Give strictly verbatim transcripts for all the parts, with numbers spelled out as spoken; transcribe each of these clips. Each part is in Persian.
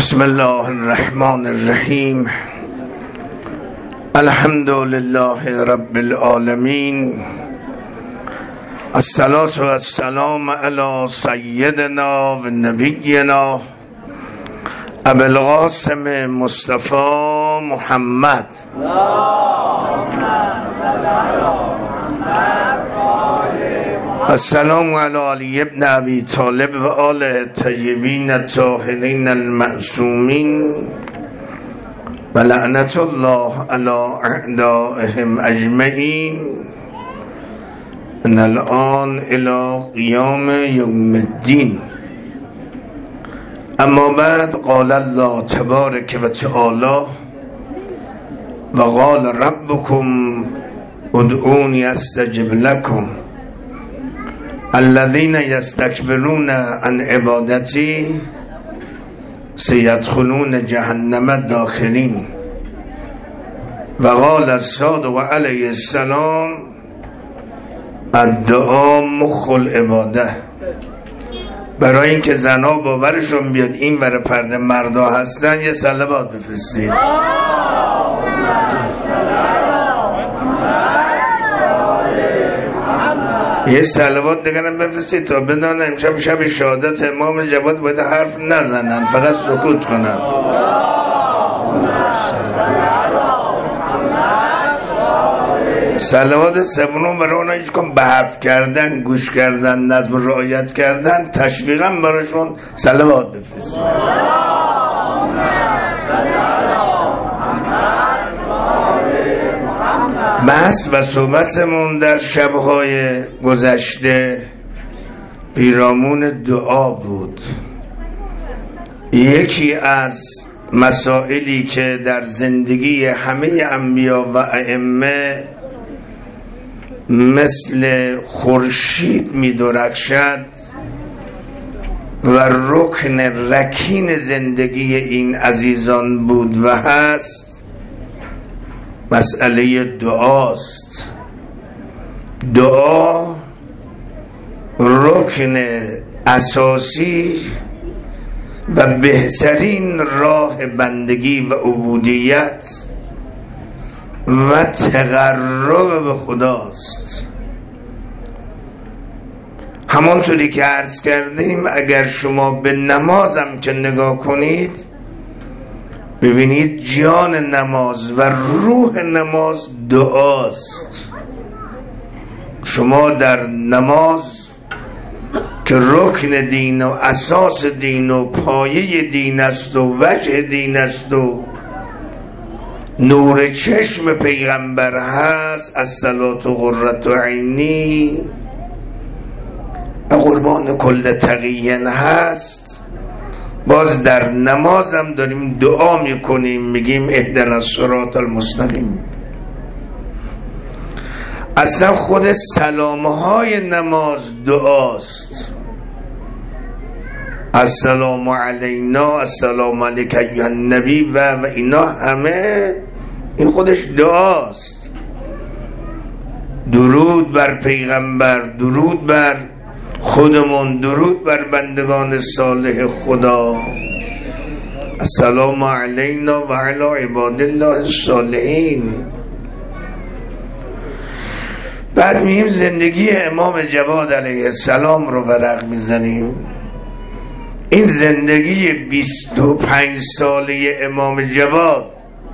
بسم الله الرحمن الرحیم. الحمد لله رب العالمین. الصلاة و السلام علی سیدنا و نبینا ابی القاسم مصطفی محمد. السلام علی علی ابن ابی طالب و آل الطیبین الطاهرین المعصومین و لعنت الله علی اعدائهم اجمعین من الان الی قیام یوم الدین. اما بعد، قال الله تبارک و تعالی و قال ربکم ادعونی استجب لکم الذين يستكبرون عن عبادتي سيدخلون جهنم داخلين. و قال الصادق علیه السلام الدعاء مخ العباده. برای اینکه زنا باورشون بیاد این ور پرده مردا هستن یه صلوات بفرستید. یه صلوات دیگرم بفرستید تا بدانن امشب شب شهادت امام جواد باید حرف نزنن، فقط سکوت کنن. صلوات سوم برای اونها هیچ کن به حرف کردن، گوش کردن، نظم رعایت کردن، تشویقا براشون صلوات بفرستید. بحث و صحبتمون در شبهای گذشته پیرامون دعا بود. یکی از مسائلی که در زندگی همه انبیا و ائمه مثل خورشید می درخشد و رکن رکین زندگی این عزیزان بود و هست مسئله دعاست. دعا رکن اساسی و بهترین راه بندگی و عبودیت و تقرب به خداست. همانطوری که عرض کردیم، اگر شما به نمازم که نگاه کنید ببینید جان نماز و روح نماز دعاست. شما در نماز که رکن دین و اساس دین و پایه دین است و وجه دین است و نور چشم پیغمبر هست، الصلاة قرة عینی، قربان کل تقی هست، باز در نمازم داریم دعا میکنیم، میگیم اهدنا الصراط المستقیم. اصلا خود سلامهای نماز دعاست. السلام علینا، السلام علیک ایها النبی و و اینا همه این خودش دعاست. درود بر پیغمبر، درود بر خودمون، درود بر بندگان صالح خدا. السلام علینا و علی عباد الله الصالحین. بعد مییم زندگی امام جواد علیه السلام رو ورق میزنیم. این زندگی بیست و پنج ساله امام جواد،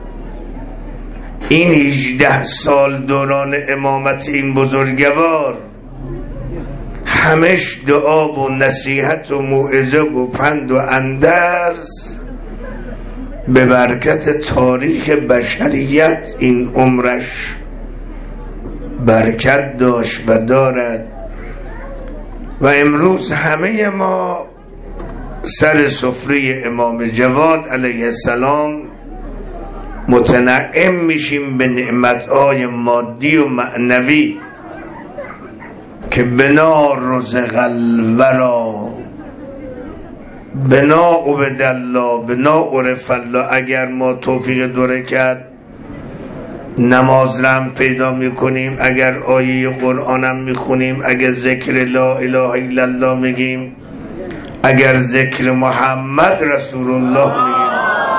این هجده سال دوران امامت این بزرگوار، همش دعا و نصیحت و موعظه و پند و اندرز به برکت تاریخ بشریت این عمرش برکت داشت و دارد. و امروز همه ما سر سفره امام جواد علیه السلام متنعم میشیم به نعمتهای مادی و معنوی که بنا رزق الورا، بنا عبد الله، بنا عرف الله. اگر ما توفیق دوره کرد نماز رم پیدا میکنیم، اگر آیه قرآنم میخونیم، اگر ذکر لا اله الا الله میگیم، اگر ذکر محمد رسول الله میگیم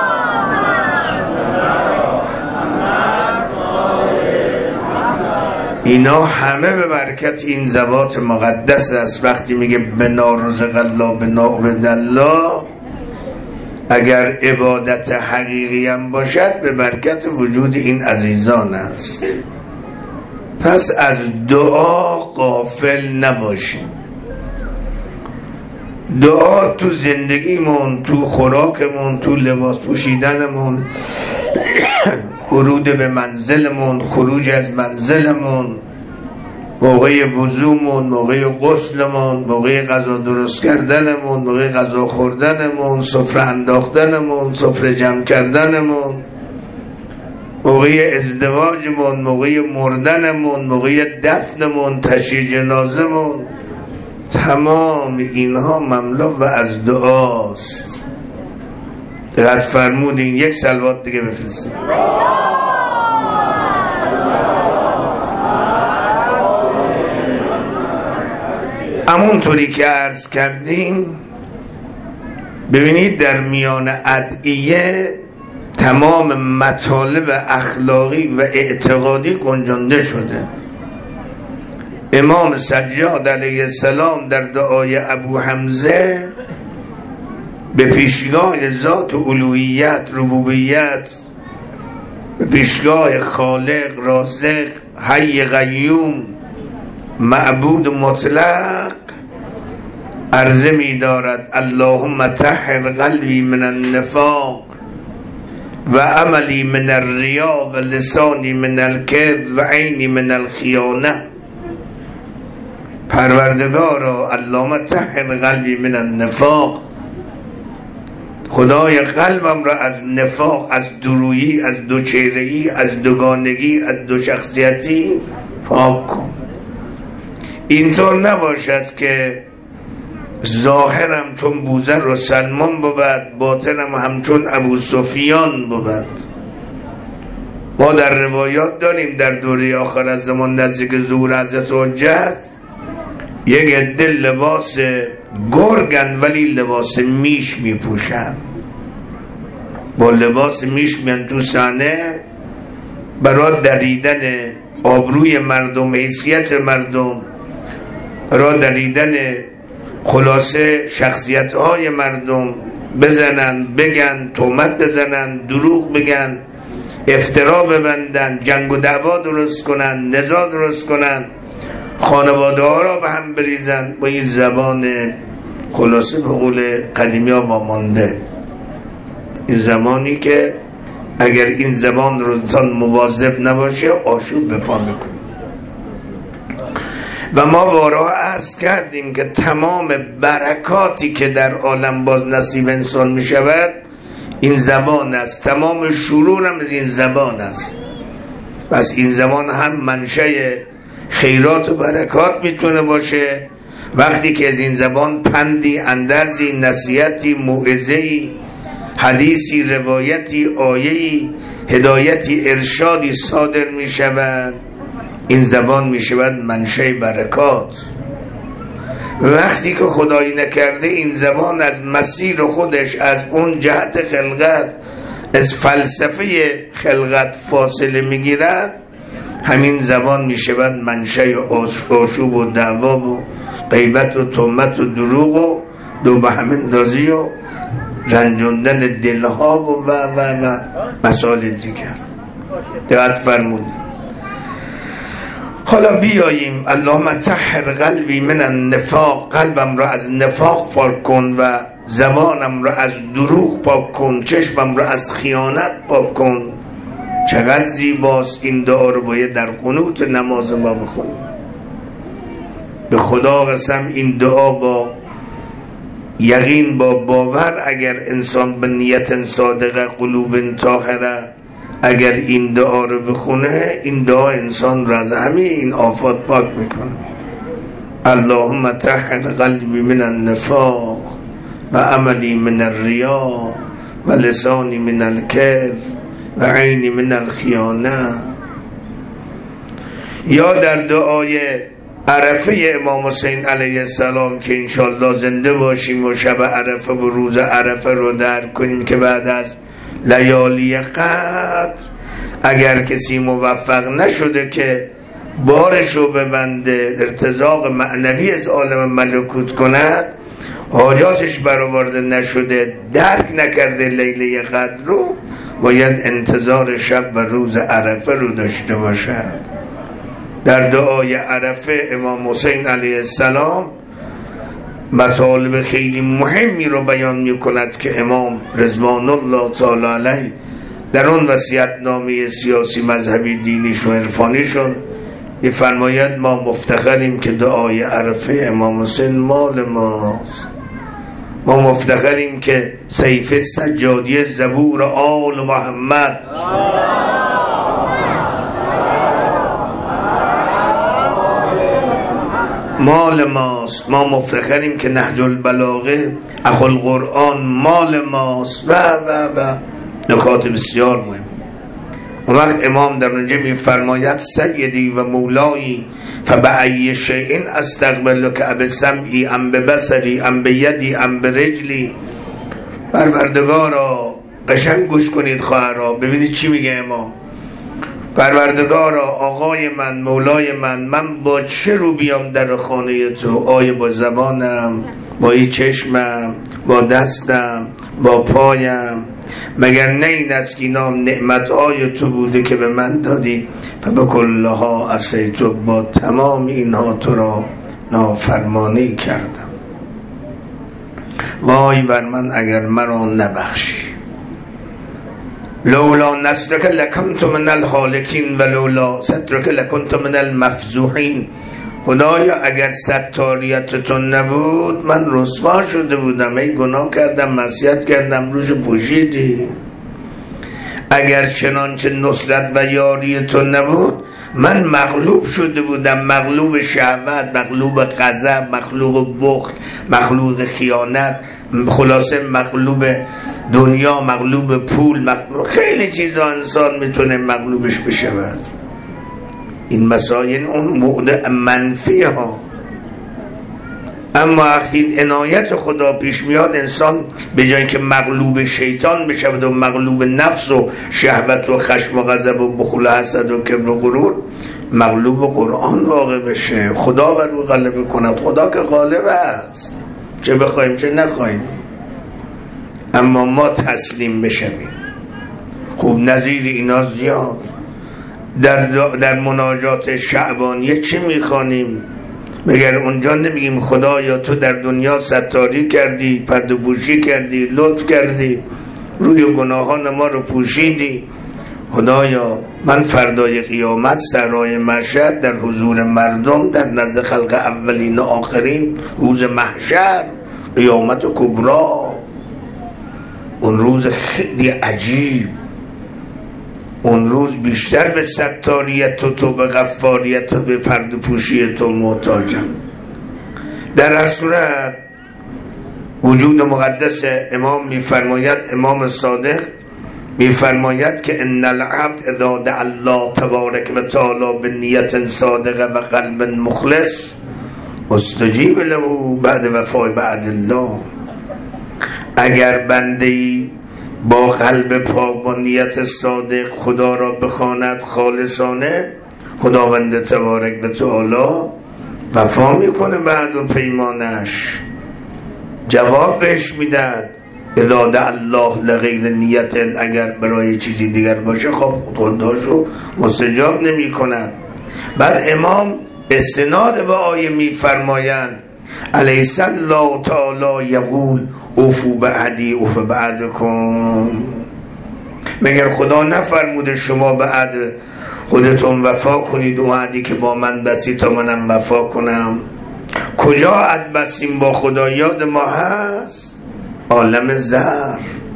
اینا همه به برکت این ذوات مقدس است. وقتی میگه بنا رزق الله بنا عبد الله، اگر عبادت حقیقی هم باشد به برکت وجود این عزیزان است. پس از دعا غافل نباشیم. دعا تو زندگیمون، تو خوراکمون، تو لباس پوشیدنمون، ورود به منزلمون، خروج از منزلمون، موقع وضومون، موقع غسلمون، موقع غذا درست کردنمون، موقع غذا خوردنمون، سفره انداختنمون، سفره جمع کردنمون، موقع ازدواجمون، موقع مردنمون، موقع دفنمون، تشییع جنازمون، تمام اینها مملو و از دعاست. دقت فرمودین. یک صلوات دیگه بفرستید. همونطوری که عرض کردیم، ببینید در میان ادعیه تمام مطالب اخلاقی و اعتقادی گنجانده شده. امام سجاد علیه السلام در دعای ابو حمزه به پیشگاه ذات الوهیت، ربوبیت، به پیشگاه خالق، رازق، حی قیوم، معبود مطلق عرضه می دارد اللهم طهر قلبی من النفاق و عملی من الریا و لسانی من الکذب و عینی من الخیانه. پروردگارا اللهم طهر قلبی من النفاق، خدای قلبم را از نفاق، از دورویی، از دوچهرگی، از دوگانگی، از دو شخصیتی پاک کن. اینطور نباشد که ظاهرم چون بوذر و سلمان بود، باطنم همچون ابو سفیان بود. ما در روایات داریم در دوره آخر از زمان نزدیک ظهور حضرت حجت یک عده لباس گرگن ولی لباس میش میپوشن، با لباس میش میان تو صحنه برای دریدن آبروی مردم، حیثیت مردم، برای دریدن خلاصه شخصیت های مردم، بزنن، بگن، تهمت بزنن، دروغ بگن، افترا ببندن، جنگ و دعوا درست کنن، نزاع درست کنن، خانواده ها را به هم بریزن با این زبان خلاصه به قول قدیمی ها وامانده. این زمانی که اگر این زبان رو انسان مواظب نباشه آشوب به پا میکنه. و ما بارها عرض کردیم که تمام برکاتی که در عالم باز نصیب انسان می شود این زبان است. تمام شرور هم از این زبان است. پس این زبان هم منشأ خیرات و برکات میتونه باشه وقتی که از این زبان پندی، اندرزی، نصیحتی، موعظه‌ای، حدیثی، روایتی، آیه‌ای، هدایتی، ارشادی صادر می شود. این زبان می شود منشأ برکات. وقتی که خدایی نکرده این زبان از مسیر خودش، از اون جهت خلقت، از فلسفه خلقت فاصله می گیرد، همین زبان می شود منشأ آشوب و دعوا و غیبت و تهمت و دروغ و دو به هم اندازی و رنجاندن دلها و و و, و مسائل دیگر. دقت فرمودید. حالا بیاییم اللهم طهر قلبی من النفاق، قلبم را از نفاق پاک کن و زبانم را از دروغ پاک کن، چشمم را از خیانت پاک کن. چقدر زیباست این دعا رو باید در قنوت نماز ما بخونیم. به خدا قسم این دعا با یقین، با باور، اگر انسان به نیت صادقه، قلوب طاهره، اگر این دعا رو بخونه، این دعا انسان را از همه این آفات پاک میکنه. اللهم طهر قلبی من النفاق و عملی من الریا و لسانی من الکذب و عینی من الخیانه. یا در دعای عرفه امام حسین علیه السلام که انشالله زنده باشیم و شب عرفه و روز عرفه رو درک کنیم که بعد از لیالی قدر اگر کسی موفق نشده که بارش رو ببنده، ارتزاق معنوی از عالم ملکوت کند، حاجاتش برآورده نشده، درک نکرده لیله قدر رو، باید انتظار شب و روز عرفه رو داشته باشد. در دعای عرفه امام حسین علیه السلام مطالب خیلی مهمی رو بیان می کند که امام رضوان الله تعالی علیه در اون وصیت‌نامه سیاسی مذهبی دینیش و عرفانیشون می‌فرماید ما مفتخریم که دعای عرفه امام حسین مال ماست، ما مفتخریم که سیف سجادی زبور آل محمد مال ماست، ما مفتخریم که نهج البلاغه اخو القرآن مال ماست و و و نکات بسیار مهم. اون وقت امام در اونجا میفرماید سیدی و مولایی فبأی شیء استقبلک اب سمعی ام ببصری ام بیدی ام برجلی. پروردگارا قشنگ گوش کنید خواهرها، ببینید چی میگه امام. پروردگارا آقای من، مولای من، من با چه رو بیام در خانه تو؟ آیا با زبانم، با این چشمم، با دستم، با پایم؟ مگر نه این است که نام نعمت‌های تو بوده که به من دادی؟ فبکلها عصیت، با تمام اینها تو را نافرمانی کردم. وای بر من اگر مرا نبخشی. لولا نصرک لکنت من الهالکین و لولا سترک لکنت من المفضوحین. خدایا اگر ستاریت تو نبود من رسوا شده بودم، ای گناه کردم، معصیت کردم، روش پوشیدی. اگر چنانچه نصرت و یاری تو نبود من مغلوب شده بودم، مغلوب شهوت، مغلوب غضب، مغلوب بخل، مغلوب خیانت، خلاصه مغلوب دنیا، مغلوب پول، مغلوب خیلی چیزا انسان میتونه مغلوبش بشود. این مسائل اون موضع منفی ها. اما وقتی این عنایت خدا پیش میاد، انسان به جای که مغلوب شیطان بشود و مغلوب نفس و شهوت و خشم و غضب و بخل و حسد و کبر و غرور، مغلوب قرآن واقع بشه، خدا بر او غلبه کند. خدا که غالب است، چه بخوایم چه نخوایم. اما ما تسلیم بشویم. خوب نظیر اینا زیاد. در, در مناجات شعبانیه چی میخوانیم؟ مگر اونجا نمیگیم خدایا تو در دنیا ستاری کردی، پرده پوشی کردی، لطف کردی، روی گناهان ما رو پوشیدی. خدایا من فردای قیامت سرای محشر در حضور مردم، در نزد خلق اولین و آخرین، روز محشر، قیامت کبرا، اون روز خیلی عجیب، اون روز بیشتر به ستاریت تو تو به غفاریت تو به پرده پوشی تو محتاجم. در هر صورت وجود مقدس امام میفرماید، امام صادق میفرماید که ان العبد اذا دعا الله تبارک و تعالی بنیت صادقه و قلب مخلص استجیب له بعد وفای بعد الله. اگر بنده‌ای با قلب پاک با نیت صادق خدا را بخواند خالصانه، خداوند تبارک و تعالی وفا میکنه بعد و پیمانش، جواب بهش میداد. اذا دعا الله لغیر نیت، اگر برای چیزی دیگر باشه خب خداشو مستجاب نمی کند. بعد امام استناد به آیه میفرمایند الیس الله تعالی یقول اوفوا بعهدی اوف بعهدکم. مگر خدا نفرموده شما به عهد خودتون وفا کنید، اون عهدی که با من بستی تا منم وفا کنم؟ کجا عهد بستیم با خدا یاد ما هست؟ عالم زر،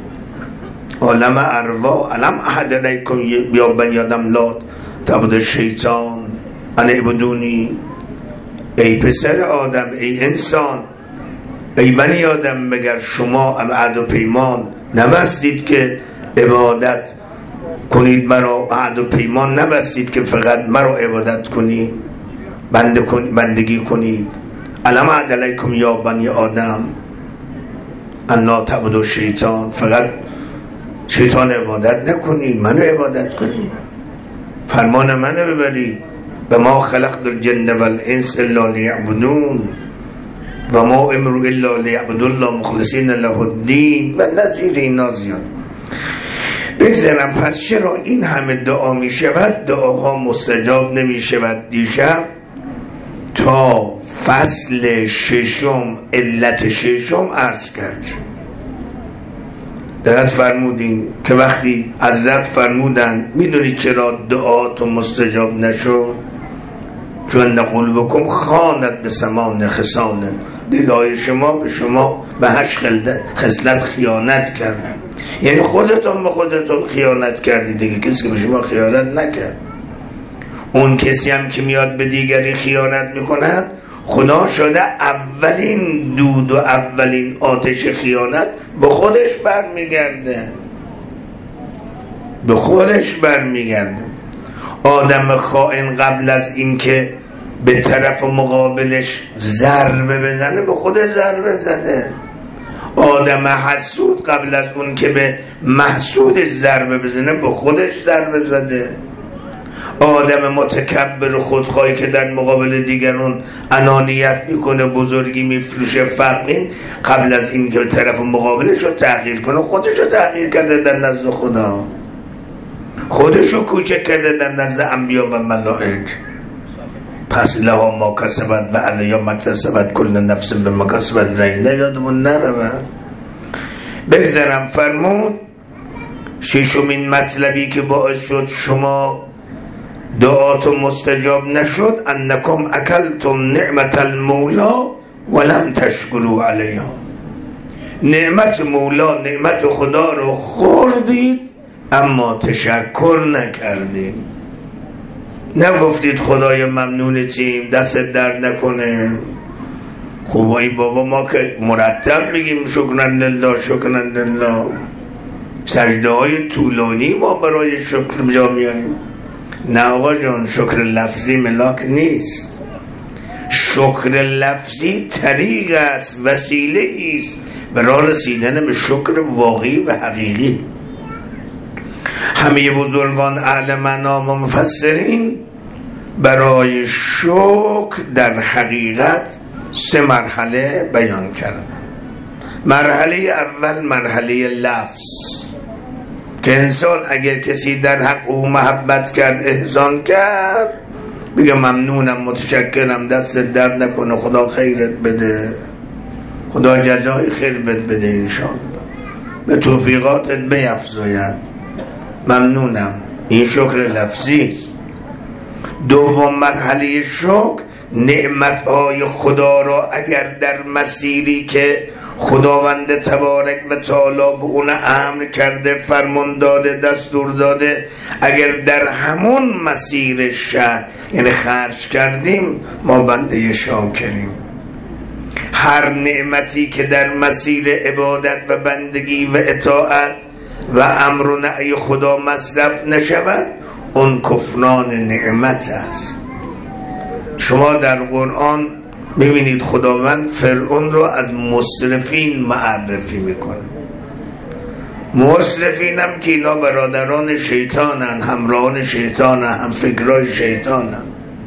عالم ارواح. علم احد علیکم یا بنی آدم لا تعبدوا شیطان ان اعبدونی. ای پسر آدم، ای انسان، ای بنی آدم، مگر شما عهد و پیمان نبستید که عبادت کنید مرا؟ عهد و پیمان نبستید که فقط مرا عبادت کنید؟ بنده کن بندگی کنید. الم اعد علیکم یا بنی آدم ان لا تعبدوا الشیطان، فقط شیطان عبادت نکنید، منو عبادت کنید، فرمان منو ببرید. و ما خلقت الجن والانس الا لیعبدون و ما امروا الا لیعبدوا الله مخلصین له الدین و نظیر اینا زیاد. بگذارم پس چرا این همه دعا می شود دعاها مستجاب نمی شود؟ دیشب تا فصل ششم علت ششم عرض کردیم، دقت فرمودین که وقتی حضرت فرمودن میدونی چرا دعاتون مستجاب نشد؟ چون نقول بکن خانت به سمان خصال، دلای شما به شما به هشت خصلت خیانت کرد. یعنی خودتون به خودتون خیانت کردید دیگه، کسی که به شما خیانت نکرد. اون کسی هم که میاد به دیگری خیانت میکند خدا شده اولین دود و اولین آتش خیانت به خودش برمیگرده، به خودش برمیگرده. آدم خائن قبل از اینکه به طرف مقابلش ضربه بزنه به خودش ضربه زده. آدم حسود قبل از اون که به محسودش ضربه بزنه به خودش ضربه زده. آدم متکبر و خودخواهی که در مقابل دیگران انانیت میکنه، بزرگی میفروشه، فقیر، قبل از این که به طرف مقابلش رو تغییر کنه خودش رو تغییر کرده در نزد خدا، خودش رو کوچک کرده در نزد انبیا و ملائک. پس لها ما کسبت و علیها ما اکتسبت، کل نفس بما کسبت رهینه. یادمون نرود. بگذارم فرمود ششمین مطلبی که باعث شد شما دعاتون مستجاب نشد، انکم اکلتم نعمت المولا ولم تشکروا علیها. نعمت مولا، نعمت خدا رو خوردید اما تشکر نکردید. نگفتید خدای ممنونتیم، دست درد نکنه. خب این بابا ما که مرتب میگیم شکرن لله شکرن لله، سجده های طولانی ما برای شکر بجا میاریم. نه آقا جان، شکر لفظی ملاک نیست. شکر لفظی طریق است، وسیله است برای رسیدن به شکر واقعی و حقیقی. همه بزرگان اهل معنا و مفسرین برای شکر در حقیقت سه مرحله بیان کردن. مرحله اول مرحله لفظ که انسان اگر کسی در حق او محبت کرد، احسان کرد، بگه ممنونم، متشکرم، دست درد نکنه، خدا خیرت بده، خدا جزای خیر بد بده، انشاءالله به توفیقاتت بیفزاید، ممنونم. این شکر لفظی است. دوم مرحله شکر، نعمتهای خدا را اگر در مسیری که خداوند تبارک و تعالی به اون امر کرده، فرمان داده، دستور داده، اگر در همون مسیر شه یعنی خرج کردیم، ما بنده شاکریم. هر نعمتی که در مسیر عبادت و بندگی و اطاعت و امر و نهی خدا مصرف نشود، اون کفران نعمت است. شما در قرآن میبینید خداوند فرعون رو از مسرفین معرفی میکنه. مسرفین هم که اینا برادران شیطانن، همراهان شیطانن، هم فکرای شیطانن.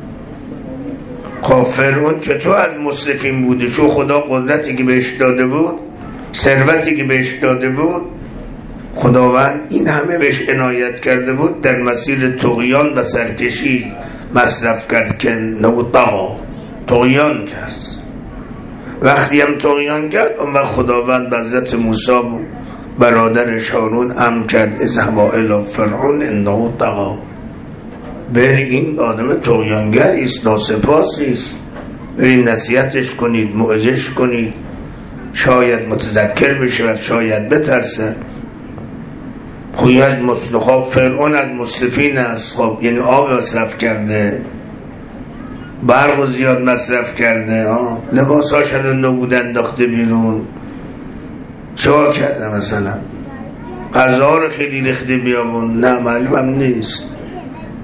خب فرعون چطور از مسرفین بوده؟ چون خدا قدرتی که بهش داده بود، ثروتی که بهش داده بود، خداوند این همه بهش عنایت کرده بود، در مسیر طغیان و سرکشی مصرف کرد که نوطا طغیان کرد. وقتی هم طغیان کرد اون وقت خداوند به حضرت موسی برادرش هارون امر کرد اذهبا الی فرعون انه طغی، بری این آدم طغیانگری است، ناسپاسی است، برید نصیحتش کنید، موعظش کنید، شاید متذکر بشه و شاید بترسه. خوی از مصلحات فرعون از مصرفین است. خب یعنی آب مصرف کرده، برق زیاد مصرف کرده، لباساش رو نبود انداخته بیرون، چه کرده؟ مثلا غذا رو خیلی ریخته بیابون، نه معلوم هم نیست.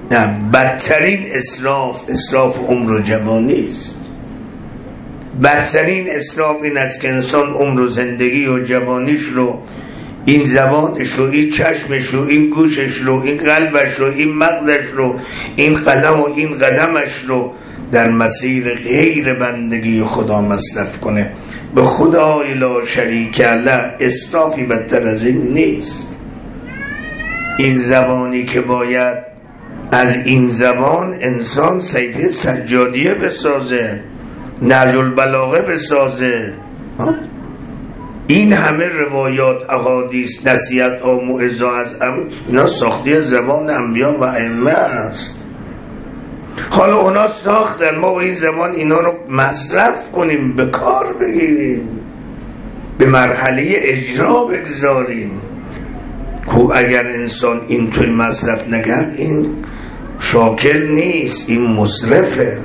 نه، بدترین اسراف اسراف عمر و جوانی است. بدترین اسراف این است که انسان عمر و زندگی و جوانیش رو، این زبانش رو، این چشمش رو، این گوشش رو، این قلبش رو، این مغزش رو، این قلم و این قدمش رو در مسیر غیر بندگی خدا مصرف کنه. به خدای لا شریک له اسرافی بدتر از این نیست. این زبانی که باید از این زبان انسان صحیفه سجادیه بسازه، نهج البلاغه بسازه. این همه روایات، احادیث، نصیحت ها، موعظه از ام، اینا ساختی زبان انبیا و ائمه است. حالا اونا ساختن، ما با این زمان اینا رو مصرف کنیم، به کار بگیریم، به مرحله اجرا بگذاریم. خب اگر انسان اینطوری مصرف نکرد، این شاکر نیست، این مصرفه.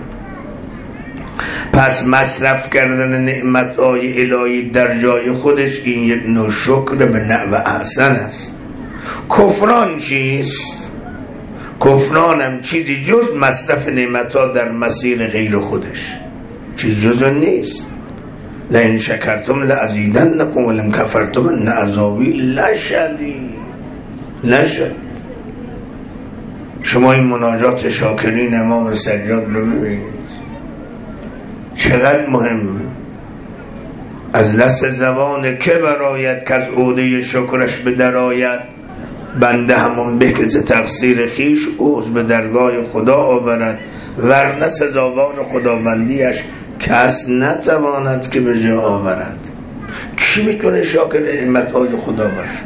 پس مصرف کردن نعمت‌های الهی در جای خودش این یک نوع شکر به نحو احسن است. کفران چیست؟ کفران هم چیزی جز مصرف نعمت‌ها در مسیر غیر خودش، چیز جز نیست. لئن شکرتم لازیدنکم ولئن کفرتم ان عذابی لشدید. لشدید. شما این مناجات شاکرین امام سجاد رو ببینید چقدر مهم. از لس زبان که برآید که از عهده شکرش به در آید، بنده همون به که ز تقصیر خیش عذر به درگاه خدا آورد، ورنه سزاوار خداوندیش کس نتواند که به جا آورد. کی میتونه شاکر نعمت‌های خدا باشه؟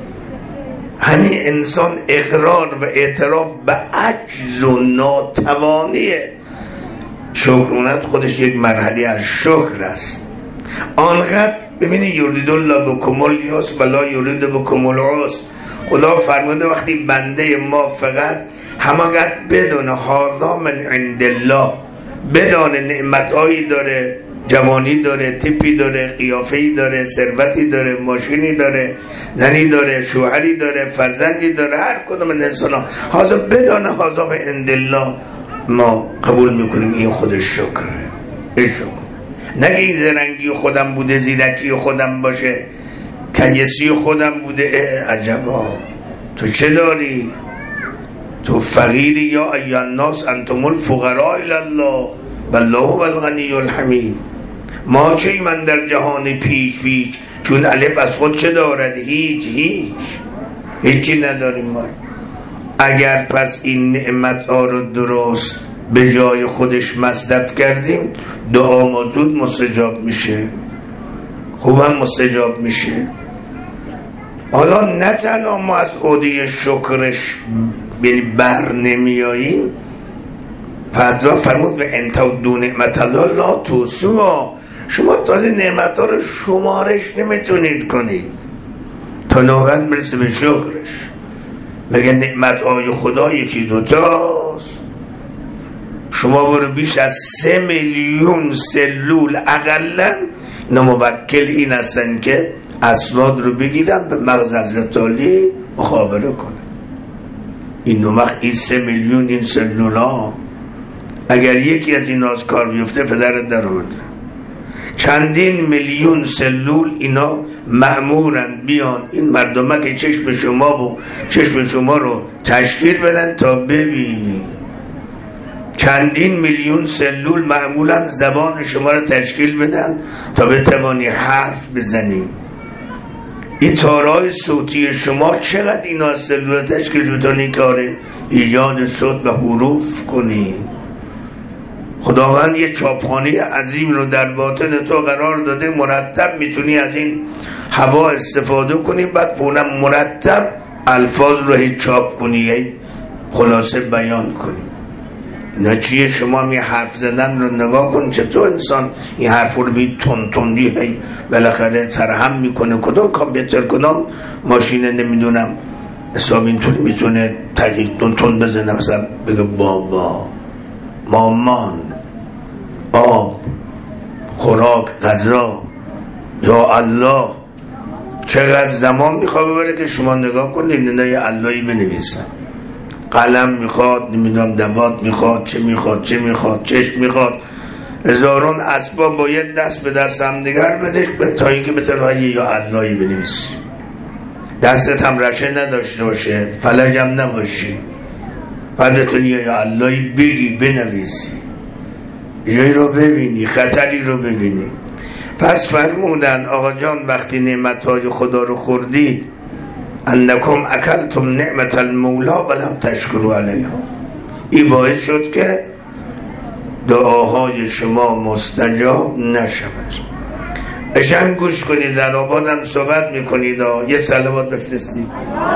همین انسان اقرار و اعتراف به عجز و ناتوانیه شکرونت خودش یک مرحله از شکر است. آنقدر ببینید یرید الله بکم الیسر ولا یرید بکم العسر. خدا فرموده وقتی بنده ما فقط همانقدر بدون هذا من عند الله، بدون نعمتهایی داره، جوانی داره، تیپی داره، قیافه‌ای داره، ثروتی داره، ماشینی داره، زنی داره، شوهری داره، فرزندی داره، هر کدوم از انسان‌ها هذا بدون هذا من عند الله ما قبول میکنیم این خودش شکره. این شکر. نگه این زرنگی خودم بوده، زیرکی خودم باشه، کیسی خودم بوده. عجبا تو چه داری؟ تو فقیری یا ایها الناس انتم الفقراء الی الله والله هو الغنی الحمید. ما چه من در جهان پیش پیش، چون الف از خود چه دارد؟ هیچ هیچ هیچی نداریم ما. اگر پس این نعمت ها رو درست به جای خودش مصرف کردیم، دعا ما زود مستجاب میشه، خوبم مستجاب میشه. حالا نه تنها ما از عهده شکرش بر نمیاییم، فضا فرمود و انتودو نعمت الله لا توسوها. شما تازه نعمت ها رو شمارش نمیتونید کنید تا نوبت برسه به شکرش. مگه نعمت های خدا یکی دوتاست؟ شما برو بیش از سه میلیون سلول اقلا نموکل این هستن که اسواد رو بگیرن به مغز حضرت علی مخابره کنن. این نمخ این سه میلیون این سلول ها اگر یکی از این از کار بیفته پدرت در آورده. چندین میلیون سلول اینا مأمورن بیان این مردمه که چشم شما و چشم شما رو تشکیل بدن تا ببینی. چندین میلیون سلول معمولا زبان شما رو تشکیل بدن تا بتوانی حرف بزنی. این تارای صوتی شما چقدر اینا سلول تشکیل بتانی کاره ایجاد صوت و حروف کنی. خداوند یه چاپخانه عظیم رو در باطن تو قرار داده، مرتب میتونی از این هوا استفاده کنی، بعد فوراً مرتب الفاظ رو هی چاپ کنی، هی خلاصه بیان کنی. اینا چیه؟ شما می حرف زدن رو نگاه کن چطور انسان این حرف رو بی تون تندی هی بالاخره سرهم میکنه. کدام کامپیوتر کدام ماشین نمیدونم حساب اینطوری میتونه تقیق تون تون بزنه، مثلا بگه بابا، مامان، آب، خوراک، غذا، یا الله. چقدر زمان میخواد ببره که شما نگاه کنید نه یه اللهی بنویسن. قلم میخواد، نمیدونم دوات میخواد، چه میخواد چه میخواد چشم میخواد، هزارون اسباب باید دست به دست هم دیگر بدش تا اینکه بتونه یا اللهی بنویسی. دستت هم رشه نداشته باشه، فلج هم نباشی، بعد بتونی یا اللهی بگی بنویسی، جایی رو ببینی، خطری رو ببینی. پس فرمودن آقا جان وقتی نعمتهای خدا رو خوردید، انکم اکلتم نعمت المولا ولم تشکروا علیها، این باعث شد که دعاهای شما مستجاب نشود. اشن گوش کنید، زنابادم صحبت میکنید، یه صلوات بفرستید.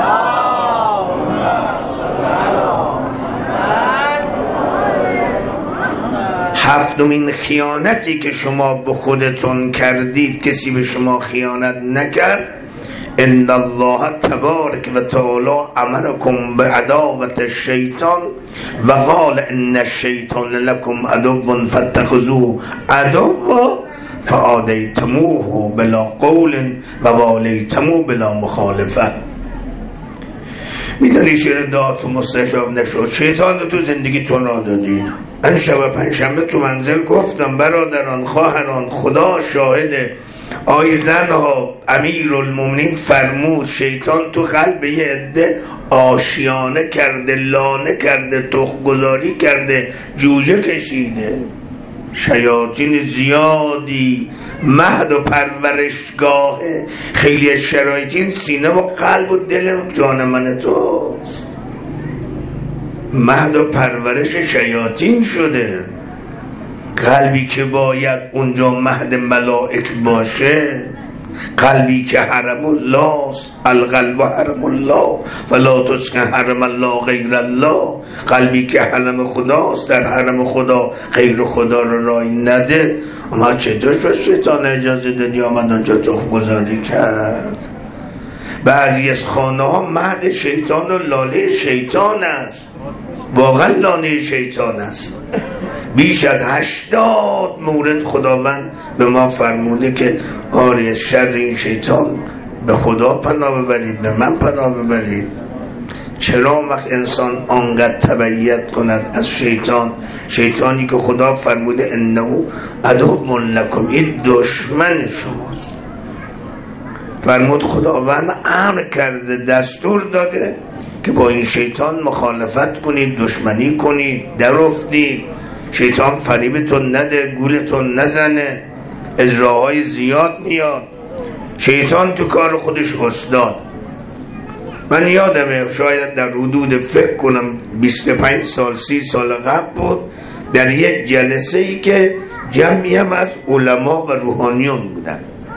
هفتمین خیانتی که شما به خودتون کردید کسی به شما خیانت نکرد. ان الله تبارک و تعالی امرکم بعداوة الشیطان و قال ان الشیطان لکم عدو فاتخذوه عدوا فآدیتموه بلا قول و والیتموه بلا مخالفه. میدونی شعر دعاتو مستجاب نشد، شیطان رو تو زندگیتون را دادید. من شب پنجشنبه تو منزل گفتم برادران خواهران خدا شاهده، آی زنها امیرالمومنین فرمود شیطان تو قلب یه عده آشیانه کرده، لانه کرده، تخم گذاری کرده، جوجه کشیده. شیاطین زیادی مهد و پرورشگاه خیلی شرایطین سینه و قلب و دل جان من توست. مهد و پرورش شیاطین شده. قلبی که باید اونجا مهد ملائک باشه، قلبی که حرم الله است، القلب حرم الله ولا تسکن حرم الله غیر الله، قلبی که حرم خداست، در حرم خدا غیر خدا رو رای نده. اما چطور شد شیطان اجازه دادی آمد آنجا تخم گذاری کرد؟ بعضی از خانه ها مهد شیطان و لاله شیطان است، واقعا لانه شیطان است. بیش از هشتاد مورد خداوند به ما فرموده که آری از شر این شیطان به خدا پناه ببرید، به من پناه ببرید. چرا وقت انسان آنقدر تبعیت کند از شیطان، شیطانی که خدا فرموده انه عدو لکم، این دشمن شماست. فرمود خداوند امر کرده، دستور داده که با این شیطان مخالفت کنید، دشمنی کنید، در افتید. شیطان فریبتون نده، گولتون نزنه، اجراهای زیاد میاد. شیطان تو کار خودش استاد. من یادمه شاید در حدود فکر کنم بیست و پنج سال سی سال قبل بود، در یک جلسه ای که جمعی هم از علما و روحانیون بودن،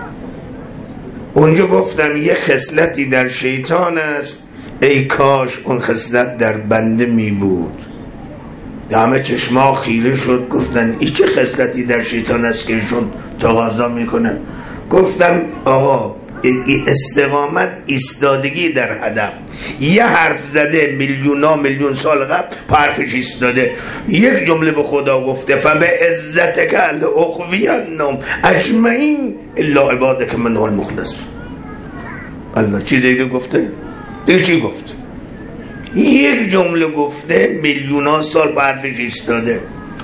اونجا گفتم یه خصلتی در شیطان است، ای کاش اون خصلت در بنده می بود. همه چشما خیره شد، گفتن این چه خصلتی در شیطان است که ایشون تقاضا میکنه؟ گفتم آقا استقامت، ایستادگی در هدف. یه حرف زده میلیونا میلیون سال قبل پا حرفش ایستاده، یک جمله به خدا گفته فبعزتک لأغوینهم اجمعین الا عبادک منهم المخلص. الله چیز دیگه گفته؟ دیگه چی گفت؟ یک جمله گفته میلیونا سال پا حرفش ایستاده.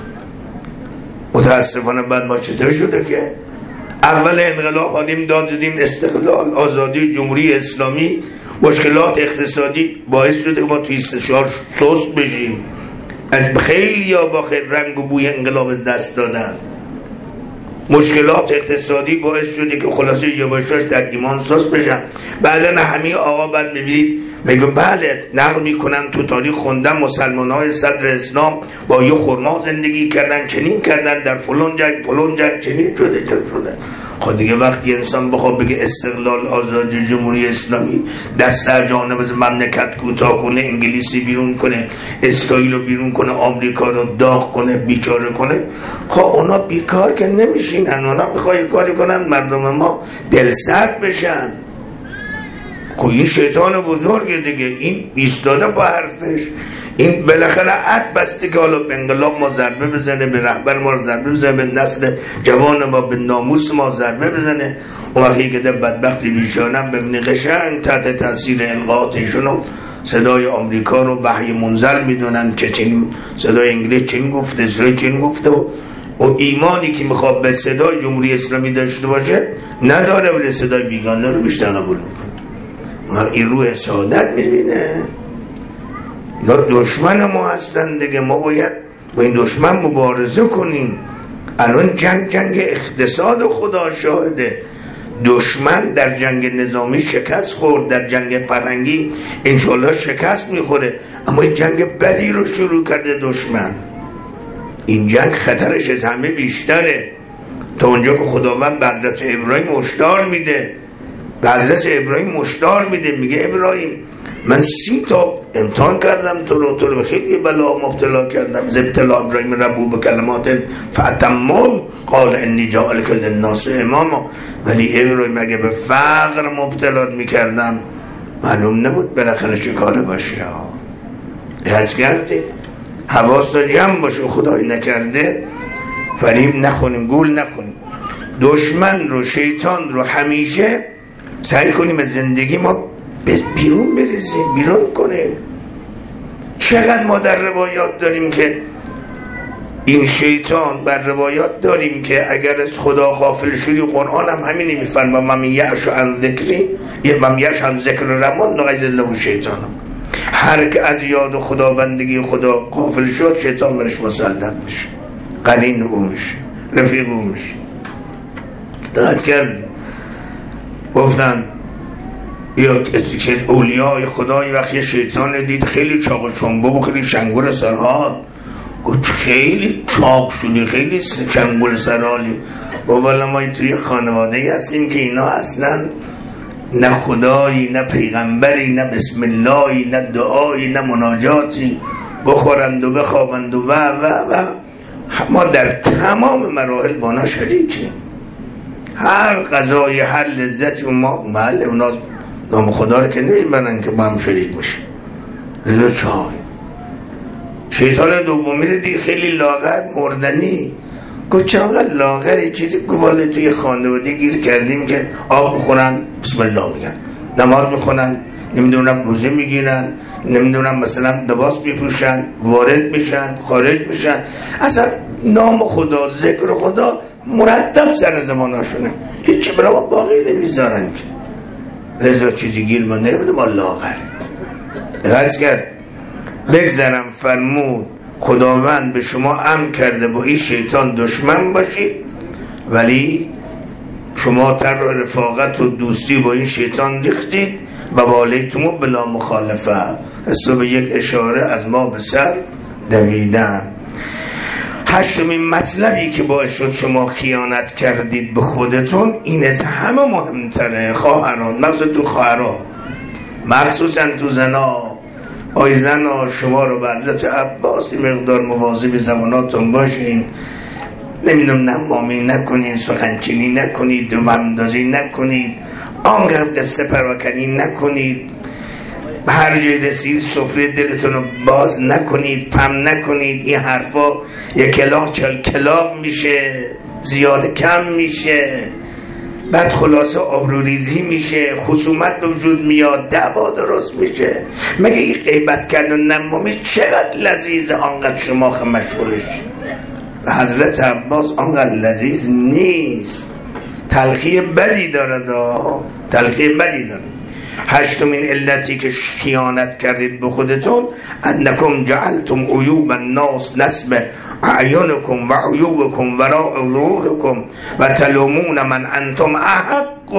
متاسفانه بعد ما چطور شده که اول انقلاب آدیم داد زدیم استقلال، آزادی، جمهوری اسلامی، مشکلات اقتصادی باعث شده که ما توی استشار سست بشیم. از خیلی ها با خیلی رنگ و بوی انقلاب از دست دادن. مشکلات اقتصادی باعث شده که خلاصه یواشاش در ایمان سست بشن. بعدن همه آقا بعد میبینید میگم بله نقل میکنن تو تاریخ خوندن مسلمان های صدر اسلام با یه خرما زندگی کردن، چنین کردن، در فلان جنگ فلان جنگ چنین شده چنین شده. خب دیگه وقتی انسان بخواد بگه استقلال، آزادی، جمهوری اسلامی، دست در جانب از مملکت کوتاه کنه، انگلیسی بیرون کنه، اسرائیل رو بیرون کنه، آمریکا رو داغ کنه، بیچاره کنه، خب اونا بیکار که نمیشینن، اونا میخوای کاری کنن مردم ما دل سرد بشن. خب این شیطان بزرگه دیگه، این ایستاده با حرفش، این بالاخره عد بسته که حالا به انقلاب ما ضربه بزنه، به رهبر ما ضربه بزنه، به نسل جوان ما، به ناموس ما ضربه بزنه. اون وقتی که در بدبختی بیشانم ببینی قشنگ تحت تاثیر القاءات ایشونو صدای آمریکا رو وحی منزل میدونن که چین صدای انگلیس چین گفته، اسرائیل چین گفته، و و ایمانی که میخواد به صدای جمهوری اسلامی داشته باشه نداره، ولی صدای بیگانه رو بیشتر قبول میکنه. این روح سعادت میبینه. اینا دشمن ما هستن دیگه، ما باید با این دشمن مبارزه کنیم. الان جنگ جنگ اقتصاد، خدا شاهده. دشمن در جنگ نظامی شکست خورد، در جنگ فرهنگی انشالله شکست میخوره، اما این جنگ بدی رو شروع کرده دشمن. این جنگ خطرش از همه بیشتره. تا اونجا که خداوند به حضرت ابراهیم هشدار میده، به حضرت ابراهیم هشدار میده، میگه ابراهیم من سی تا امتحان کردم تو رو، تو رو به خیلی بلا مبتلا کردم. ز ابتلا ابراهیم ربه بکلمات فاتمهم قال انی جاعلک للناس اماما. ولی ابراهیم اگه به فقر مبتلا میکردم معلوم نبود بالاخره چه کاره باشه. حج کردید، حواستون جمع باشه، خدایی نکرده فریب نخونیم، گول نخونیم. دشمن رو، شیطان رو همیشه سعی کنیم از زندگی ما بیرون بریزیم، بیرون کنیم. چقدر ما در روایات داریم که این شیطان، بر روایات داریم که اگر از خدا غافل شدی، قرآن هم همینی میفرمه من یعش عن ذکری من یعش عن ذکر الرحمن نغیظ له شیطان. هر که از یاد خدا، بندگی خدا غافل شد، شیطان برش مسلط میشه، قرین او میشه، رفیق او میشه. دقت کردیم گفتن یا چیز اولیای خدای وقتی شیطان دید خیلی چاق و چنبو و خیلی شنگول سرحال، گفت خیلی چاق شدی، خیلی چنگول سرحالی. بابا ما توی خانواده هستیم که اینا اصلا نه خدایی، نه پیغمبری، نه بسم اللهی، نه دعایی، نه مناجاتی، بخورند و بخوابند و و و ما در تمام مراحل با اونا شریکیم. هر غذای، هر لذتی و ما محل اونا نام خدا رو که نمیبرن که با هم شریک میشه. لذا چای شیطان دومی رو دید خیلی لاغر مردنی، گفت چرا لاغری؟ چیزی گواله توی خانواده گیر کردیم که آب میخورن بسم الله میگن، نماز میخونن، نمیدونم روزه میگیرن، نمیدونم مثلا لباس میپوشن، وارد میشن، خارج میشن، اصلا نام خدا، ذکر خدا مرتب سر زماناشونه، هیچی برای ما باقی نمیذارن که. لذا چیزی گیر ما نمیده، ما لاغر غرض کرد. بگذرم فرمود خداوند به شما امر کرده با این شیطان دشمن باشید، ولی شما تر رفاقت و دوستی با این شیطان ریختید و والیتم بلا مخالفه، از به یک اشاره از ما به سر دویدن. هشتمین مطلبی که باعث شد شما خیانت کردید به خودتون، این از همه مهمتره خواهران، مخصوصا تو خواهران، مخصوصا تو زنا. آی زنا شما رو به حضرت عباس مقدار مواظب زماناتون باشین، نمیدونم نمامی نکنید، سخنچینی نکنید، دوامدازی نکنید، آنقدر قصه پراکنی نکنید، به هر جای رسید سفره دلتون رو باز نکنید، پم نکنید. این حرفا یک کلاغ چل کلاغ میشه، زیاد کم میشه، بعد خلاصه آبروریزی میشه، خصومت به وجود میاد، دعوا درست میشه. مگه این غیبت کردن و نمامی چقدر لذیذه آنقدر شما مشغولش؟ و حضرت عباس آنقدر لذیذ نیست، تلخی بدی داره، دا تلخی بدی داره. هشتمین علتی که خیانت کردید به خودتون، انکم جعلتم عیوب الناس نسب اعینکم و عیوبکم وراء ظهورکم و تلومون من انتم احق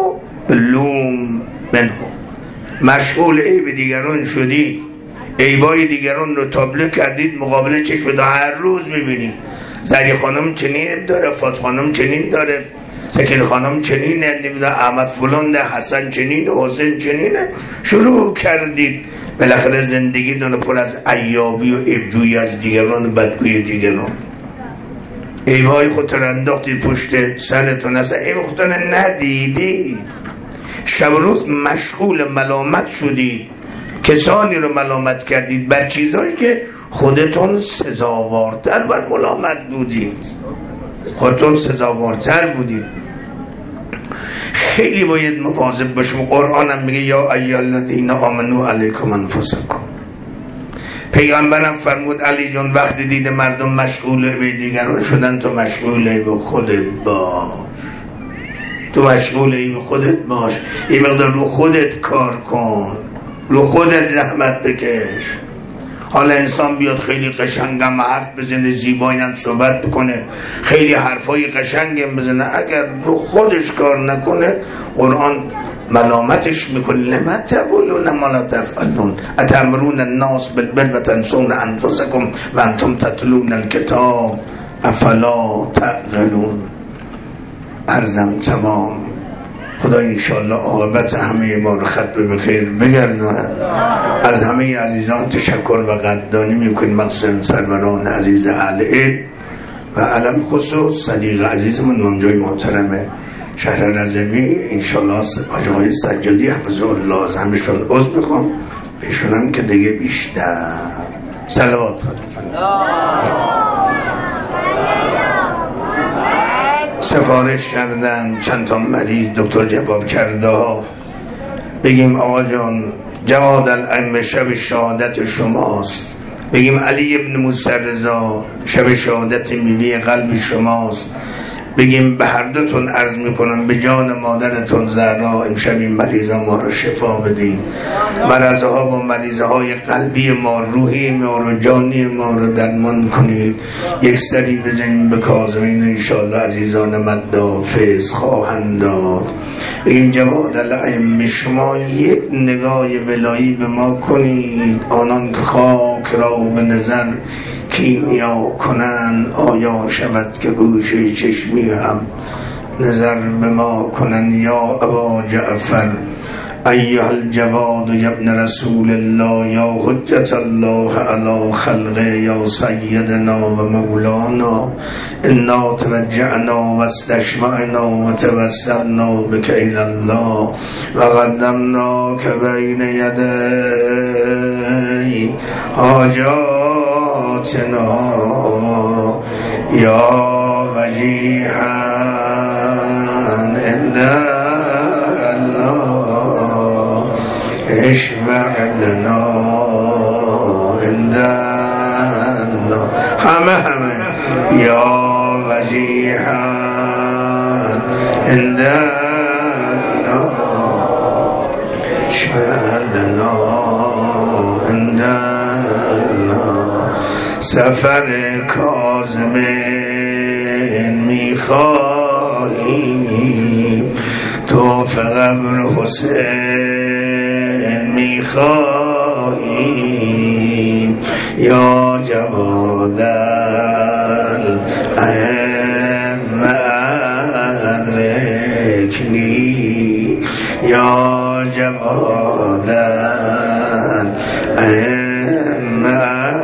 بلوم منهم. مشغول عیب دیگران شدید، عیبای دیگران رو تابلو کردید، مقابل چشم دو هر روز میبینید زری خانم چنین داره، فات خانم چنین داره، سکین خانم چنینه، نمیدونم احمد فلان ده، حسن چنینه، حسین چنینه. شروع کردید بالاخره زندگی دونه پر از عیابی و عیبجویی از دیگران، بدگوی دیگران. عیبای خودتون انداختید پشت سرتون، اصلا عیب خودتون ندیدید. شب روز مشغول ملامت شدید، کسانی رو ملامت کردید بر چیزایی که خودتون سزاوارتر بر ملامت بودید، خودتون سزاوارتر بودید. خیلی باید مواظب باشیم. قرآن هم میگه یا ایها الذین آمنوا علیکم انفسکم. پیغمبرم فرمود علی جون وقتی دید مردم مشغول به دیگران شدن تو مشغول به خودت باش، تو مشغول به خودت باش، این مقدار رو خودت کار کن، رو خودت زحمت بکش. حالا انسان بیاد خیلی قشنگم حرف بزنه، زیباییم صحبت بکنه، خیلی حرفای قشنگم بزنه، اگر رو خودش کار نکنه قرآن ملامتش میکنه. لما تقولون ما لا تفعلون اتأمرون الناس بالبر و تنسون انفسکم و انتم تتلون الکتاب افلا تعقلون. عرضم تمام. خدا انشاءالله عاقبت همه ما رو ختم به خیر بگرداند. از همه عزیزان تشکر و قدردانی میکنیم، مخصوصا سروران عزیز اهل علم و علم خصوص صدیق عزیزمون منجای محترم شهر رضوی انشاءالله حاجی آقای سجادی حفظه الله از همشون عضو میخوام، بهشون هم که دیگه بیشتر صلوات خلیفه سفارش کردن چند تا مریض دکتر جواب کرده. بگیم آقا جان جواد الائمه شب شهادت شماست، بگیم علی ابن موسی رضا شب شهادت میوه قلب شماست، بگیم به هر دوتون عرض میکنم به جان مادرتون زهرا امشب این مریضا ما رو شفا بدین، مرضها با مریضهای قلبی ما، روحی ما رو، جانی ما رو درمان کنید. یک سری بزنیم به کاظمین انشاءالله عزیزان مدا فیض خواهند داد. این جواد الائمه شما یک نگاه ولایی به ما کنید، آنان که خاک را به نظر کیمیا کنن آیا شود که گوشه چشمی هم نظر به ما کنن. یا ابا جعفر ایها الجواد یا ابن رسول الله یا حجت الله علی خلقه یا سیدنا و مولانا انا توجعنا و استشمعنا و توسلنا بک الی الله و قدمنا که بین یدی حاجاتنا یا وجیها عند الله اشفع لنا عند الله. همه همه یا وجیها عند الله اشفع لنا عند الله. سفر کاظمین میخواهیم، تو قبر حسین میخواهیم، یا جواد الائمه ادرکنی، یا جواد الائمه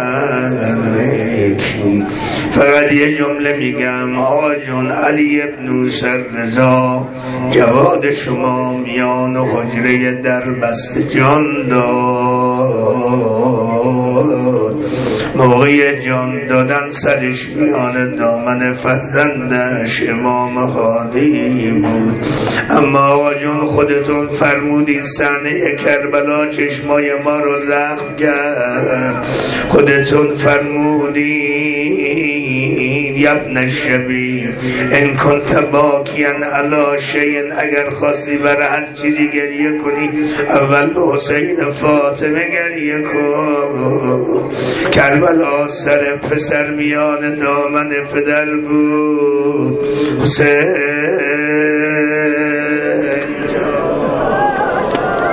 ادرکنی. فقط یه جمله میگم آقا جون علی ابن موسی رضا جواد شما میان حجره در بست جان داد، موقع جان دادن سرش میان دامن فرزندش امام هادی بود. اما آقا جون خودتون فرمودید صحنه کربلا چشمای ما رو زخم کرد، خودتون فرمودید یا ابن الشبیب ان کنت باکیا علی شیء، اگر خواستی برای هر چیزی گریه کنی اول به حسین فاطمه گریه کن. کربلا سر پسر میان دامن پدر بود، حسین